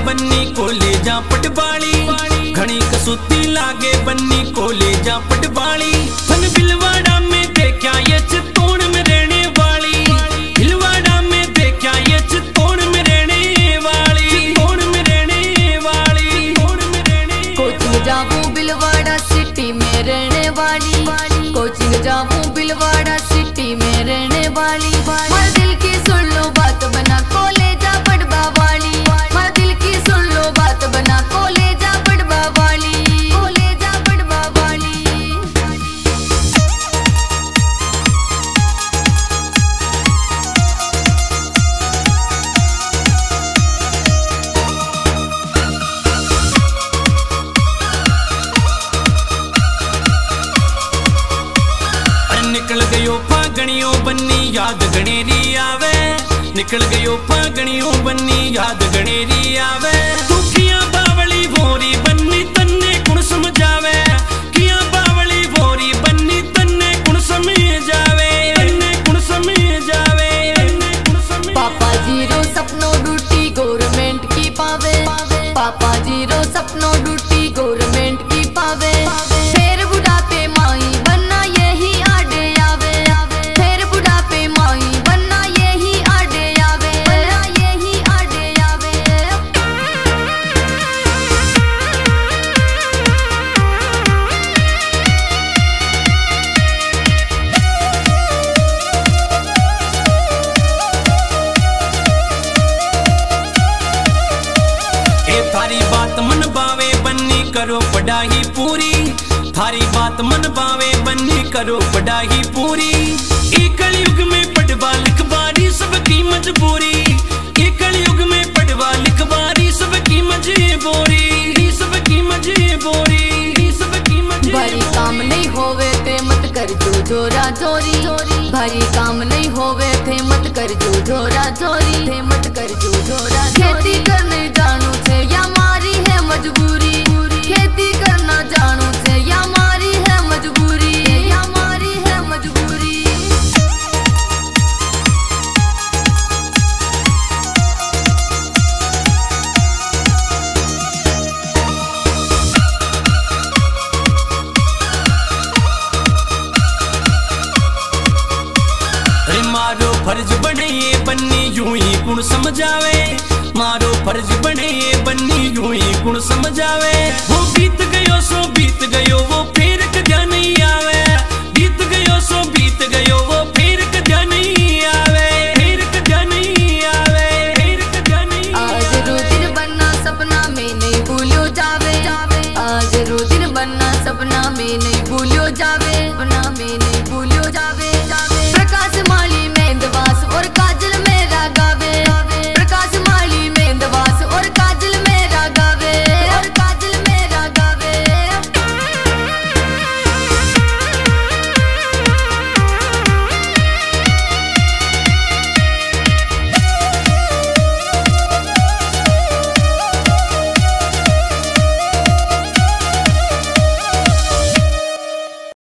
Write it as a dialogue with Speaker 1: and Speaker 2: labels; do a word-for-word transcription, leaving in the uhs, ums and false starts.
Speaker 1: बन्नी कॉलेजा पटवाली, घनी कसूती लागे बन्नी कॉलेजा पटवाली। फन बिलवाड़ा में देखा ये चित्तौड़ में रहने वाली, बिलवाड़ा में देखा ये चित्तौड़ में रहने वाली, चित्तौड़ में रहने वाली,
Speaker 2: कोचिंग जाऊं बिलवाड़ा सिटी में रहने वाली, कोचिंग जाऊं बिलवाड़ा सिटी में रहने वाली। मार दिल की सुन लो बात बना कॉलेजा पटवा वाली, मार दिल की सुन लो बात बना कॉलेजा पटवा वाली, कॉलेजा पटवा वाली।
Speaker 1: निकल गयो फागणियों बन्नी याद गणेरी आवे, निकल गयो फागणियों बन्नी याद गणेरी आवे। तू किया बावली भोरी बन्नी तन्ने कुण समझावे, किया बावली भोरी बन्नी तन्ने कुण समझावे, तन्ने कुण समझावे, तन्ने कुण समझावे।
Speaker 2: पापा जीरो सपनों ड्यूटी गवर्नमेंट की पावे, पापा जीरो सपनों ड्यूटी गवर्नमेंट की पावे। फिर बुढ़ापे माई बनना यही आडे आवे, फिर बुढ़ापे माई बनना यही आडे आवे, बनना यही आडे आवे।
Speaker 1: ए थारी बात मन बावे बन्नी करो पढ़ाई पूरी, थारी बात मन बावे बन्नी करो पढ़ाई पूरी। एक कलयुग में पढ़वा लिखवारी सबकी मजबूरी, एक कलयुग में पढ़वा लिखवारी सबकी मजबूरी, सबकी मजबूरी, सबकी मजबूरी।
Speaker 2: भारी काम नहीं होवे थे मत कर जो जोरा जोरी, भारी काम नहीं होवे थे मत कर जो जोरा जोरी, थे मत कर जो जोरा। खेती करने जानू थे या मारी है मजबूरी, खेती करना जानू थे या मारी है मजबूरी, या मारी है मजबूरी।
Speaker 1: मारो फर्ज बने ये बन्नी यूं ही गुण समझावे, मारो फर्ज बने ये बन्नी यूं ही गुण समझावे। वो बीत गयो सो बीत गयो वो